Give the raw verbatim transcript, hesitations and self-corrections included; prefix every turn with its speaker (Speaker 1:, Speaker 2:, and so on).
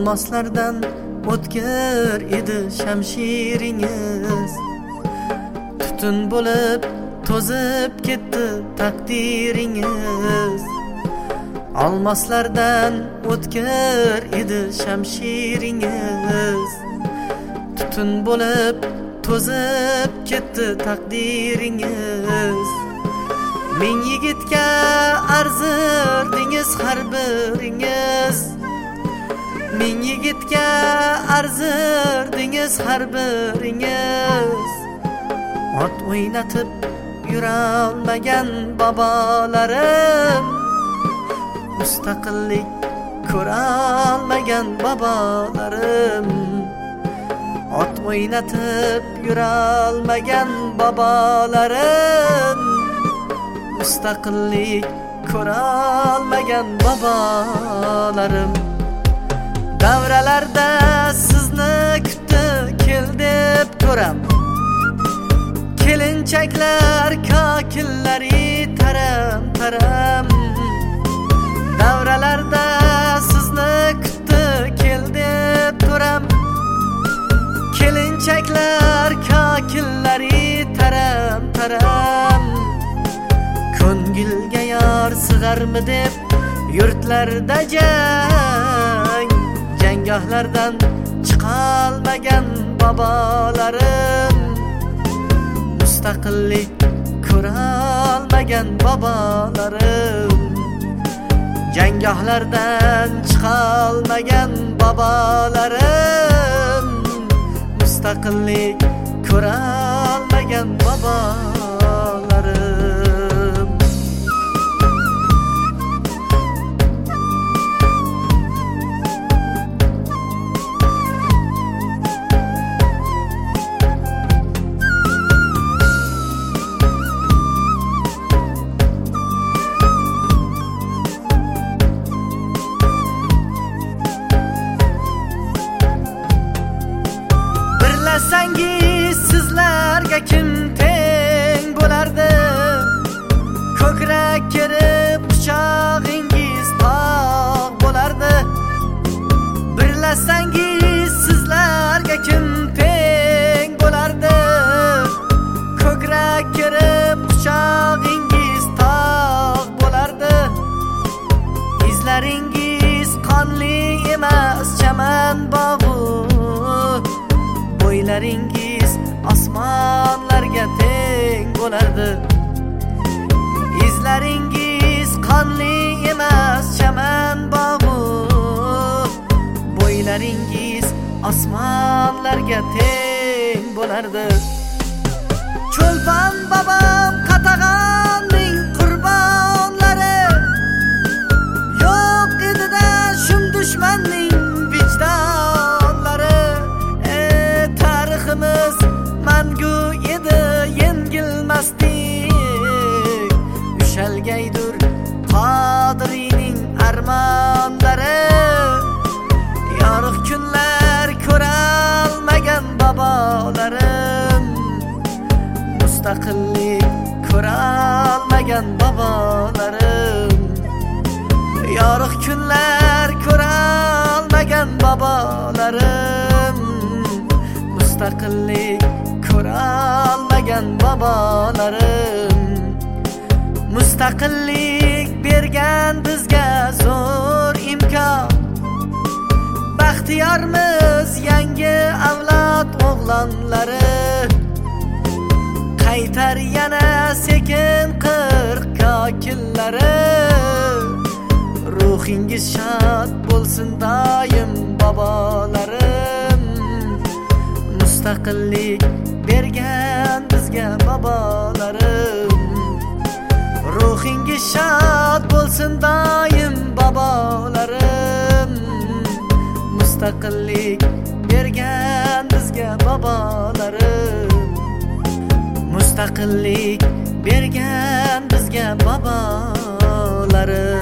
Speaker 1: Olmoslardan o'tkir edi shamshiringiz, tutun bo'lib to'zib ketdi taqdiringiz. Olmoslardan o'tkir edi shamshiringiz, tutun bo'lib to'zib ketdi taqdiringiz. Ming yigitga arzirdingiz har biringiz, ming yigitga arzirdingiz har biringiz. Ot o'ynatib yurolmagan bobolarim, mustaqillik ko'rolmagan bobolarim. Ot o'ynatib yurolmagan bobolarim, mustaqillik ko'rolmagan bobolarim. Davralarda sizni kutdi kel deb ko'ram, kelinchaklar kokillari taram taram. Davralarda sizni kutdi kel deb ko'ram, kelinchaklar kokillari taram taram. Ko'ngilga yor sig'armi deb yurtlarda jang, janggohlardan chiqolmagan bobolarim, mustaqillik ko'rolmagan bobolarim. Janggohlardan chiqolmagan bobolarim, mustaqillik ko'rolmagan bobolarim. Birlasangiz sizlarga kim teng bo'lardi? Ko'krak kerib quchog'ingiz tog' bo'lardi. Birlasangiz sizlarga kim teng bo'lardi? Ko'krak kerib quchog'ingiz tog' bo'lardi. Izlaringiz qonli emas chaman bog'u, bo'ylaringiz osmonlarga teng bo'lardi. Izlaringiz qonli emas chaman bog'u, bo'ylaringiz osmonlarga teng bo'lardi. Cho'lpon bobom qatag'onning qurbonlari, yo'q edi-da shum dushmanning vijdonlari. Tariximiz mangu edi yengilmasdik, ushalgaydur Qodiriyning armonlari. Yorug' kunlar ko'rolmagan bobolarim, mustaqillik ko'rolmagan bobolarim. Yorug' kunlar ko'rolmagan bobolarim, mustaqillik ko'rolmagan bobolarim. Mustaqillik bergan bizga zo'r imkon, baxtiyormiz yangi avlod o'g'lonlari. Qaytar yana sekin qirq kokillari, ruhingiz shod bo'lsin doim bobolarim. Mustaqillik bergan bizga bobolarim, ruhingiz shod bo'lsin doim bobolarim. Mustaqillik bergan bizga bobolarim, mustaqillik bergan bizga bobolarim.